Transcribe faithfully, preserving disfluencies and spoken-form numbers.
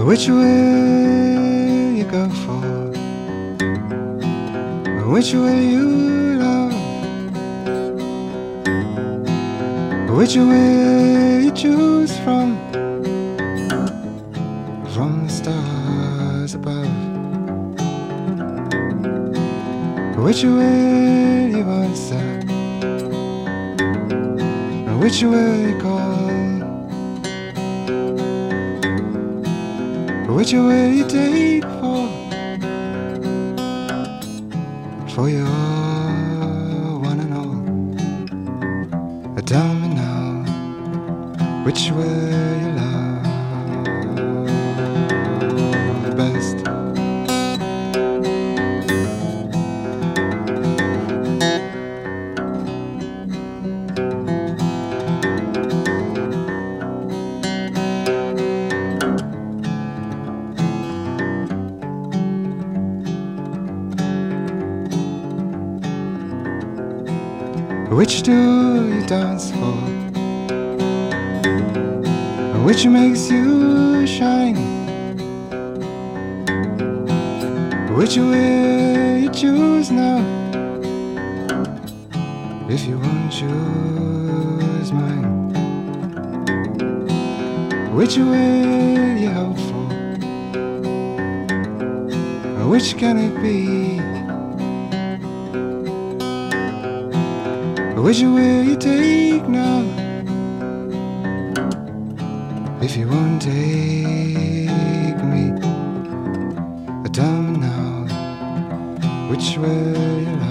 Which way you go for? Which way you love? Which way you choose from? From the stars above. Which way you answer? Which way you call? Which way you take for? For your one and all. Tell me now, which way you love best? Which do you dance for? Which makes you shine? Which way you choose now? If you won't choose mine, which way you hope for? Which can it be? Which way you take now? If you won't take me, tell me now, which way you love.